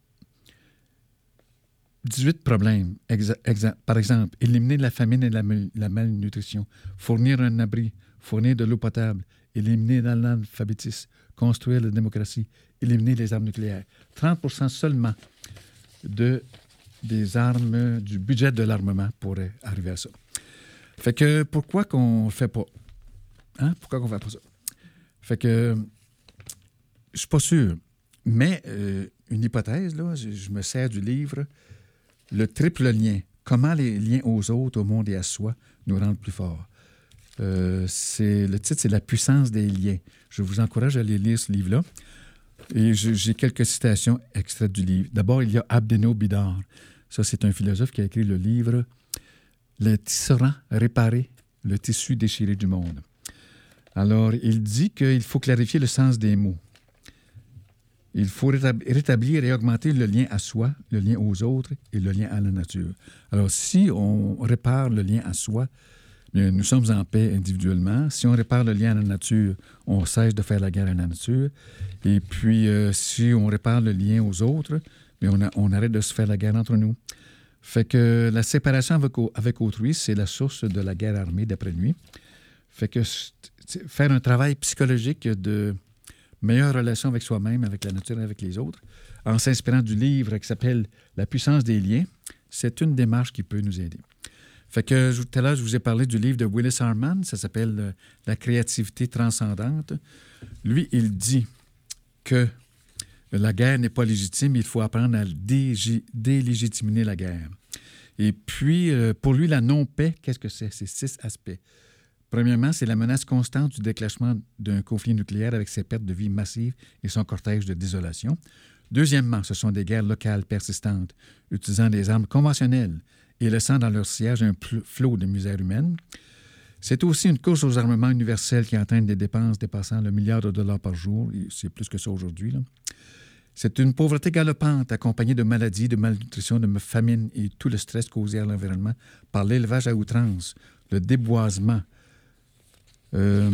dix-huit problèmes. Exa- exa- par exemple, éliminer la famine et la, la malnutrition, fournir un abri, fournir de l'eau potable, éliminer l'analphabétisme, construire la démocratie, éliminer les armes nucléaires. trente pour cent seulement de, des armes, du budget de l'armement pourrait arriver à ça. Fait que pourquoi qu'on ne fait pas? Hein? Pourquoi qu'on ne fait pas ça? Fait que je suis pas sûr. Mais euh, une hypothèse, là, je, je me sers du livre « Le triple lien. Comment les liens aux autres, au monde et à soi nous rendent plus forts. Euh, » c'est, le titre, c'est « La puissance des liens ». Je vous encourage à aller lire ce livre-là. Et je, j'ai quelques citations extraites du livre. D'abord, il y a Abdeno Bidar. Ça, c'est un philosophe qui a écrit le livre « Le tisserand réparer le tissu déchiré du monde ». Alors, il dit qu'il faut clarifier le sens des mots. Il faut rétablir et augmenter le lien à soi, le lien aux autres et le lien à la nature. Alors, si on répare le lien à soi, bien, nous sommes en paix individuellement. Si on répare le lien à la nature, on cesse de faire la guerre à la nature. Et puis, euh, si on répare le lien aux autres, bien, on, a, on arrête de se faire la guerre entre nous. Fait que la séparation avec, avec autrui, c'est la source de la guerre armée, d'après lui. Fait que faire un travail psychologique de meilleure relation avec soi-même, avec la nature et avec les autres, en s'inspirant du livre qui s'appelle « La puissance des liens », c'est une démarche qui peut nous aider. Fait que tout à l'heure, je vous ai parlé du livre de Willis Harman, ça s'appelle « La créativité transcendante ». Lui, il dit que la guerre n'est pas légitime, il faut apprendre à dég- délégitimer la guerre. Et puis, euh, pour lui, la non-paix, qu'est-ce que c'est? C'est six aspects. Premièrement, c'est la menace constante du déclenchement d'un conflit nucléaire avec ses pertes de vie massives et son cortège de désolation. Deuxièmement, ce sont des guerres locales persistantes, utilisant des armes conventionnelles et laissant dans leur sillage un flot de misère humaine. C'est aussi une course aux armements universels qui entraîne des dépenses dépassant le milliard de dollars par jour. C'est plus que ça aujourd'hui, là. C'est une pauvreté galopante accompagnée de maladies, de malnutrition, de famine et tout le stress causé à l'environnement par l'élevage à outrance, le déboisement, euh,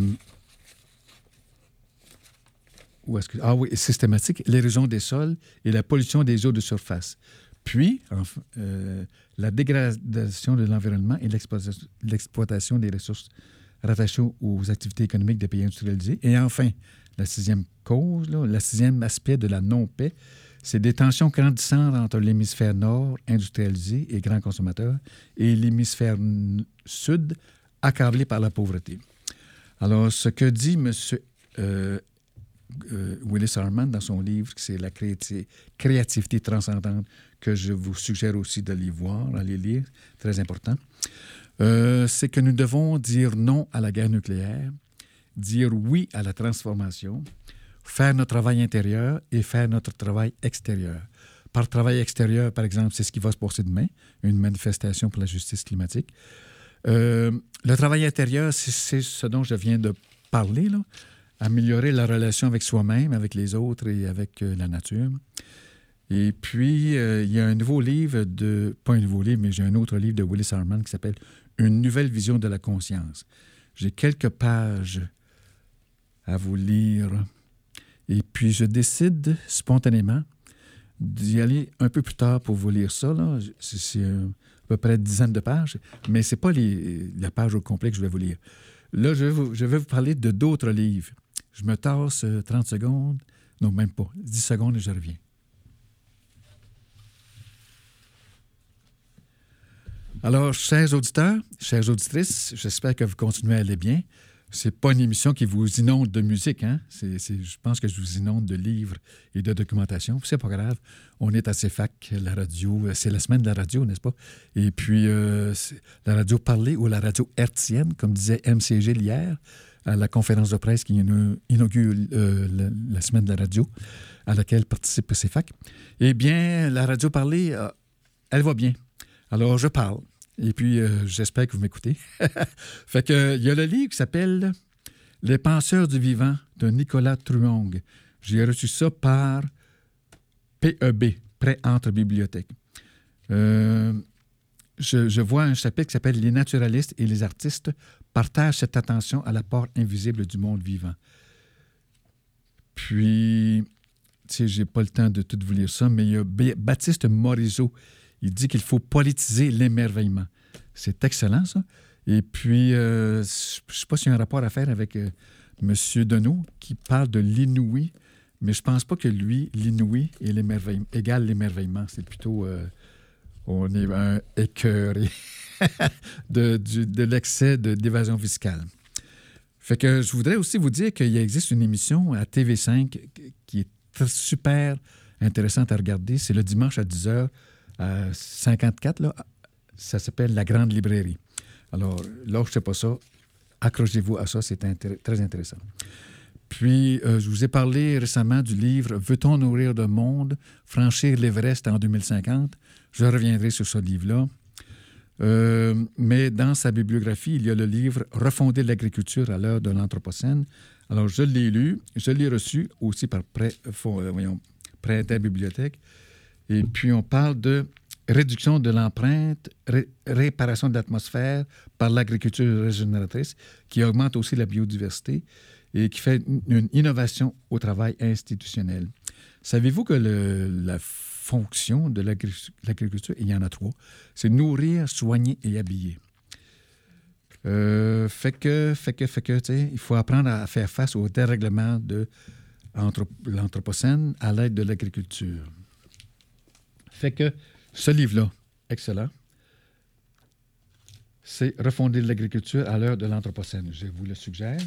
ou est-ce que, ah oui, systématique, l'érosion des sols et la pollution des eaux de surface. Puis, enfin, euh, la dégradation de l'environnement et l'exploitation, l'exploitation des ressources rattachées aux activités économiques des pays industrialisés. Et enfin, la sixième cause, là, le sixième aspect de la non-paix, c'est des tensions grandissantes entre l'hémisphère nord, industrialisé et grand consommateur, et l'hémisphère sud, accablé par la pauvreté. Alors, ce que dit M. Euh, euh, Willis Harman dans son livre, c'est la créati- créativité transcendante, que je vous suggère aussi d'aller voir, d'aller lire, très important, euh, c'est que nous devons dire non à la guerre nucléaire, dire oui à la transformation, faire notre travail intérieur et faire notre travail extérieur. Par travail extérieur, par exemple, c'est ce qui va se passer demain, une manifestation pour la justice climatique. Euh, le travail intérieur, c'est, c'est ce dont je viens de parler, là. Améliorer la relation avec soi-même, avec les autres et avec euh, la nature. Et puis, euh, il y a un nouveau livre de... Pas un nouveau livre, mais j'ai un autre livre de Willis Harman qui s'appelle « Une nouvelle vision de la conscience ». J'ai quelques pages à vous lire. Et puis, je décide spontanément d'y aller un peu plus tard pour vous lire ça. Là. C'est, c'est euh, à peu près une dizaine de pages, mais ce n'est pas les, la page au complet que je vais vous lire. Là, je vais vous, je vais vous parler de d'autres livres. Je me tasse euh, trente secondes. Non, même pas. dix secondes et je reviens. Alors, chers auditeurs, chères auditrices, j'espère que vous continuez à aller bien. C'est pas une émission qui vous inonde de musique, hein? C'est, c'est, je pense que je vous inonde de livres et de documentation. C'est pas grave. On est à C F A C, la radio. C'est la semaine de la radio, n'est-ce pas? Et puis, euh, c'est la radio parlée ou la radio hertzienne, comme disait M C G hier, à la conférence de presse qui inaugure euh, la, la semaine de la radio, à laquelle participe C F A C. Eh bien, la radio parlée, euh, elle va bien. Alors, je parle. Et puis, euh, j'espère que vous m'écoutez. Fait que, il y a le livre qui s'appelle « Les penseurs du vivant » de Nicolas Truong. J'ai reçu ça par P E B, Prêt entre bibliothèques. Euh, je, je vois un chapitre qui s'appelle « Les naturalistes et les artistes partagent cette attention à la part invisible du monde vivant ». Puis, tu sais, j'ai pas le temps de tout vous lire ça, mais il y a B- Baptiste Morisot. Il dit qu'il faut politiser l'émerveillement. C'est excellent, ça. Et puis, euh, je ne sais pas s'il y a un rapport à faire avec euh, M. Deneau, qui parle de l'inouï, mais je ne pense pas que lui, l'inouï et l'émerveillement, égale l'émerveillement. C'est plutôt, euh, on est un écœuré de, du, de l'excès de, d'évasion fiscale. Fait que je voudrais aussi vous dire qu'il existe une émission à T V cinq qui est super intéressante à regarder. C'est le dimanche à dix heures. À cinquante-quatre, là, ça s'appelle La Grande Librairie. Alors, là, je ne sais pas ça. Accrochez-vous à ça, c'est intér- très intéressant. Puis, euh, je vous ai parlé récemment du livre « Veut-on nourrir le monde? Franchir l'Everest en deux mille cinquante ». Je reviendrai sur ce livre-là. Euh, mais dans sa bibliographie, il y a le livre « Refonder l'agriculture à l'heure de l'Anthropocène ». Alors, je l'ai lu, je l'ai reçu aussi par Prêt, euh, voyons, Prêt Interbibliothèque. Et puis, on parle de réduction de l'empreinte, ré- réparation de l'atmosphère par l'agriculture régénératrice, qui augmente aussi la biodiversité et qui fait une, une innovation au travail institutionnel. Savez-vous que le, la fonction de l'agri- l'agriculture, il y en a trois, c'est nourrir, soigner et habiller. Euh, fait que, fait que, fait que, tu sais, il faut apprendre à faire face au dérèglement de l'anthropo- l'Anthropocène à l'aide de l'agriculture. Fait que ce livre-là, excellent, c'est « Refonder l'agriculture à l'heure de l'Anthropocène ». Je vous le suggère.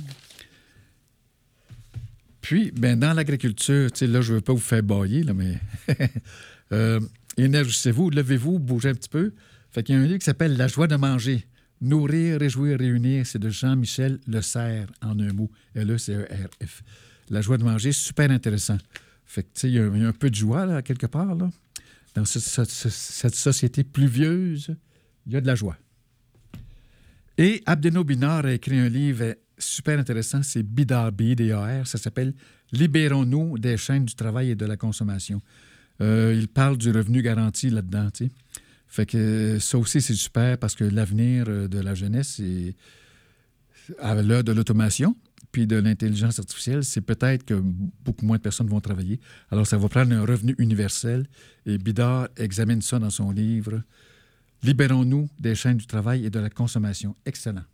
Puis, ben, dans l'agriculture, tu sais, là, je ne veux pas vous faire bailler, là, mais euh, énergisez-vous, levez-vous, bougez un petit peu. Fait qu'il y a un livre qui s'appelle « La joie de manger ». Nourrir, réjouir, réunir, c'est de Jean-Michel Le Cerf, en un mot. L E C E R F. La joie de manger, super intéressant. Fait que, tu sais, il y, y a un peu de joie, là, quelque part, là. Dans ce, ce, ce, cette société pluvieuse, il y a de la joie. Et Abdeno Binard a écrit un livre super intéressant, c'est Bidar, B I D A R, ça s'appelle « Libérons-nous des chaînes du travail et de la consommation ». Euh, il parle du revenu garanti là-dedans, tu sais. Fait que ça aussi, c'est super parce que l'avenir de la jeunesse, c'est à l'heure de l'automation puis de l'intelligence artificielle, c'est peut-être que beaucoup moins de personnes vont travailler. Alors, ça va prendre un revenu universel. Et Bidard examine ça dans son livre « Libérons-nous des chaînes du travail et de la consommation ». Excellent.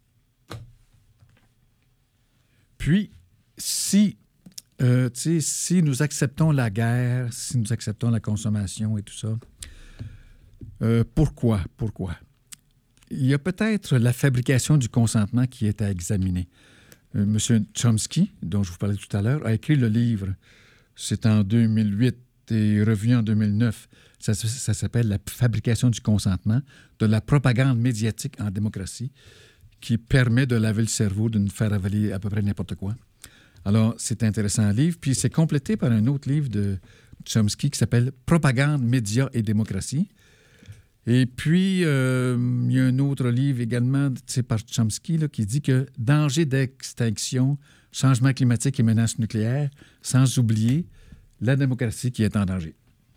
Puis, si, euh, tu sais, si nous acceptons la guerre, si nous acceptons la consommation et tout ça, Euh, pourquoi? Pourquoi? Il y a peut-être la fabrication du consentement qui est à examiner. Euh, M. Chomsky, dont je vous parlais tout à l'heure, a écrit le livre. C'est en deux mille huit et revu en deux mille neuf. Ça, ça s'appelle « La fabrication du consentement, de la propagande médiatique en démocratie » qui permet de laver le cerveau, de nous faire avaler à peu près n'importe quoi. Alors, c'est intéressant un livre. Puis, c'est complété par un autre livre de Chomsky qui s'appelle « Propagande, médias et démocratie ». Et puis, euh, il y a un autre livre également, par Chomsky, là, qui dit que danger d'extinction, changement climatique et menaces nucléaires, sans oublier la démocratie qui est en danger.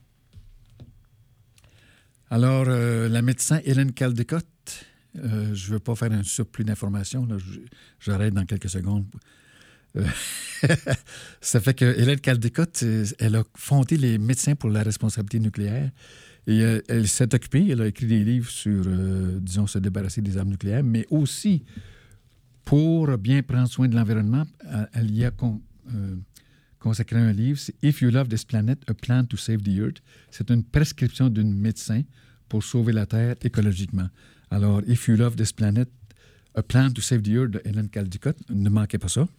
Alors, euh, la médecin Hélène Caldicott, euh, je ne veux pas faire un surplus d'informations, là, je, j'arrête dans quelques secondes. Euh, ça fait que Hélène Caldicott, elle a fondé les Médecins pour la responsabilité nucléaire. Et euh, elle s'est occupée, elle a écrit des livres sur, euh, disons, se débarrasser des armes nucléaires, mais aussi pour bien prendre soin de l'environnement. Elle y a con, euh, consacré un livre, c'est « If you love this planet, a plan to save the earth ». C'est une prescription d'une médecin pour sauver la Terre écologiquement. Alors, « If you love this planet, a plan to save the earth » de Hélène Caldicott, ne manquez pas ça.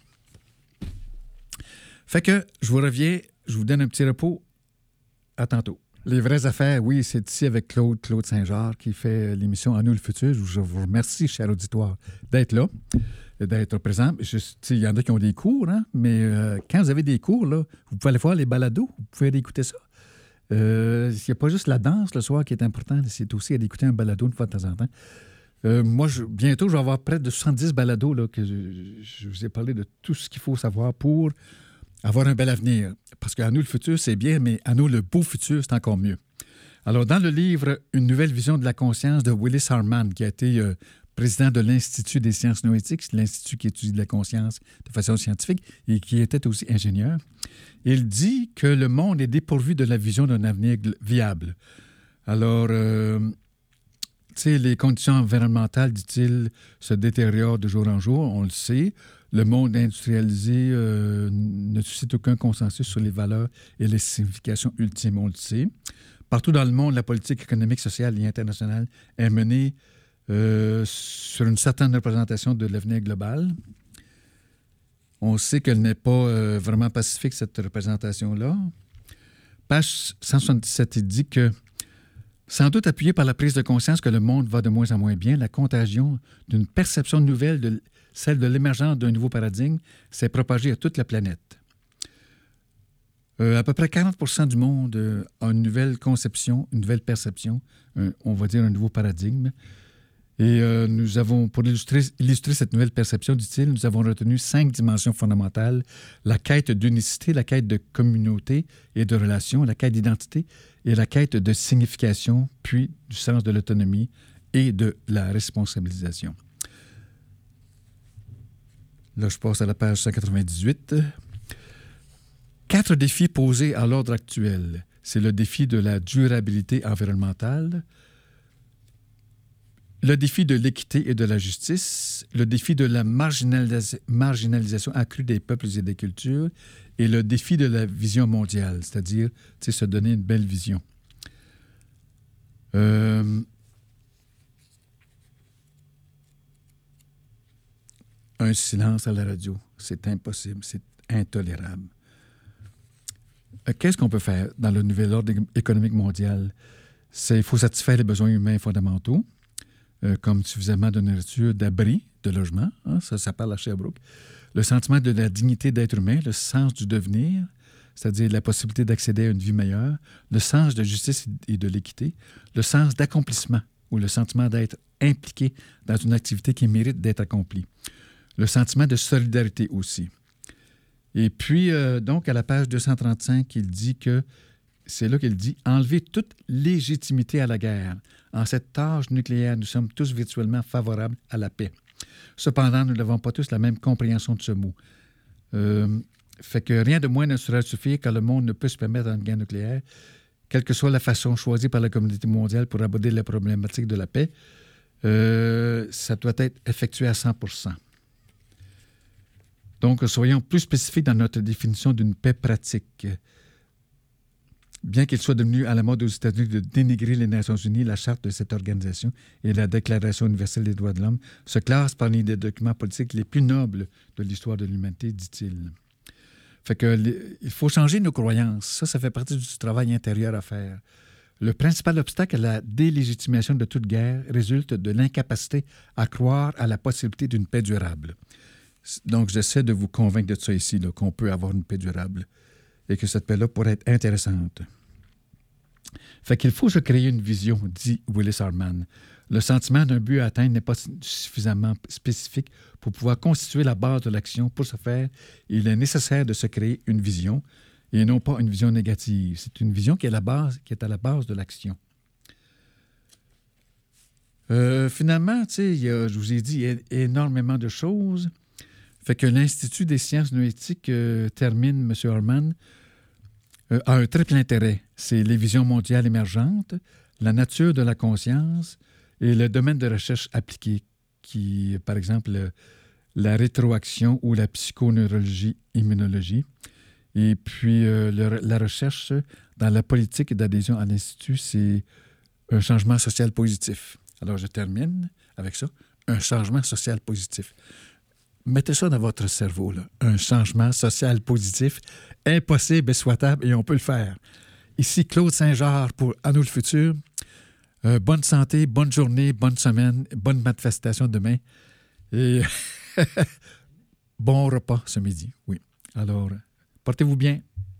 Fait que, je vous reviens, je vous donne un petit repos. À tantôt. Les vraies affaires, oui, c'est ici avec Claude, Claude Saint-Georges qui fait l'émission « En nous le futur ». Je vous remercie, cher auditoire, d'être là, d'être présent. Il y en a qui ont des cours, hein, mais euh, quand vous avez des cours, là, vous pouvez aller voir les balados, vous pouvez aller écouter ça. Il euh, n'y a pas juste la danse le soir qui est important, c'est aussi aller écouter un balado une fois de temps en temps. Euh, moi, je, bientôt, je vais avoir près de soixante-dix balados là, que je, je vous ai parlé de tout ce qu'il faut savoir pour avoir un bel avenir. Parce qu'à nous, le futur, c'est bien, mais à nous, le beau futur, c'est encore mieux. Alors, dans le livre « Une nouvelle vision de la conscience » de Willis Harman, qui a été euh, président de l'Institut des sciences noétiques, c'est l'Institut qui étudie la conscience de façon scientifique et qui était aussi ingénieur, il dit que le monde est dépourvu de la vision d'un avenir viable. Alors, euh, tu sais, les conditions environnementales, dit-il, se détériorent de jour en jour, on le sait. Le monde industrialisé euh, ne suscite aucun consensus sur les valeurs et les significations ultimes, on le sait. Partout dans le monde, la politique économique, sociale et internationale est menée euh, sur une certaine représentation de l'avenir global. On sait qu'elle n'est pas euh, vraiment pacifique, cette représentation-là. Page cent soixante-dix-sept, il dit que, sans doute appuyé par la prise de conscience que le monde va de moins en moins bien, la contagion d'une perception nouvelle de celle de l'émergence d'un nouveau paradigme, s'est propagée à toute la planète. Euh, à peu près quarante pour cent du monde euh, a une nouvelle conception, une nouvelle perception, un, on va dire un nouveau paradigme. Et euh, nous avons, pour illustrer, illustrer cette nouvelle perception, dit-il, nous avons retenu cinq dimensions fondamentales. La quête d'unicité, la quête de communauté et de relation, la quête d'identité et la quête de signification, puis du sens de l'autonomie et de la responsabilisation. Là, je passe à la page cent quatre-vingt-dix-huit. Quatre défis posés à l'ordre actuel. C'est le défi de la durabilité environnementale, le défi de l'équité et de la justice, le défi de la marginalis- marginalisation accrue des peuples et des cultures et le défi de la vision mondiale, c'est-à-dire se donner une belle vision. Euh, un silence à la radio, c'est impossible, c'est intolérable. Qu'est-ce qu'on peut faire dans le nouvel ordre économique mondial? C'est, il faut satisfaire les besoins humains fondamentaux, euh, comme suffisamment de nourriture, d'abri, de logement. Hein, ça, ça parle à Sherbrooke. Le sentiment de la dignité d'être humain, le sens du devenir, c'est-à-dire la possibilité d'accéder à une vie meilleure, le sens de justice et de l'équité, le sens d'accomplissement ou le sentiment d'être impliqué dans une activité qui mérite d'être accomplie. Le sentiment de solidarité aussi. Et puis, euh, donc, à la page deux cent trente-cinq, il dit que, c'est là qu'il dit « Enlever toute légitimité à la guerre. En cette tâche nucléaire, nous sommes tous virtuellement favorables à la paix. Cependant, nous n'avons pas tous la même compréhension de ce mot. Euh, fait que rien de moins ne saurait suffire car le monde ne peut se permettre une guerre nucléaire, quelle que soit la façon choisie par la communauté mondiale pour aborder la problématique de la paix. Euh, ça doit être effectué à cent pour cent. Donc, soyons plus spécifiques dans notre définition d'une paix pratique. Bien qu'il soit devenu à la mode aux États-Unis de dénigrer les Nations unies, la charte de cette organisation et la Déclaration universelle des droits de l'homme se classent parmi les documents politiques les plus nobles de l'histoire de l'humanité, dit-il. Fait que les, il faut changer nos croyances. Ça, ça fait partie du travail intérieur à faire. Le principal obstacle à la délégitimation de toute guerre résulte de l'incapacité à croire à la possibilité d'une paix durable. Donc, j'essaie de vous convaincre de ça ici, là, qu'on peut avoir une paix durable et que cette paix-là pourrait être intéressante. Fait qu'il faut se créer une vision, dit Willis Hartman. Le sentiment d'un but à atteindre n'est pas suffisamment spécifique pour pouvoir constituer la base de l'action. Pour ce faire, il est nécessaire de se créer une vision et non pas une vision négative. C'est une vision qui est, la base, qui est à la base de l'action. Euh, finalement, tu sais, je vous ai dit, il y a énormément de choses. Fait que l'Institut des sciences noétiques euh, termine, M. Hartman, euh, a un triple intérêt. C'est les visions mondiales émergentes, la nature de la conscience et le domaine de recherche appliquée, qui, par exemple, le, la rétroaction ou la psychoneurologie, immunologie. Et puis, euh, le, la recherche dans la politique d'adhésion à l'Institut, c'est un changement social positif. Alors, je termine avec ça. Un changement social positif. Mettez ça dans votre cerveau, là. Un changement social positif, impossible et souhaitable, et on peut le faire. Ici, Claude Saint-Georges pour À nous le futur. Euh, bonne santé, bonne journée, bonne semaine, bonne manifestation demain. Et bon repas ce midi, oui. Alors, portez-vous bien.